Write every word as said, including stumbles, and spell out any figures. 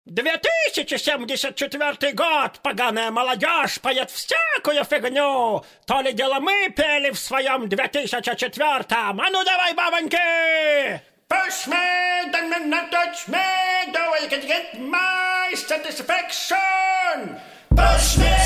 две тысячи семьдесят четвёртый год, поганая молодежь поет всякую фигню. То ли дело мы пели в своем две тысячи четвёртом. А ну давай, бабоньки! Push me, don't me, not touch me, though I can get my satisfaction. Push me.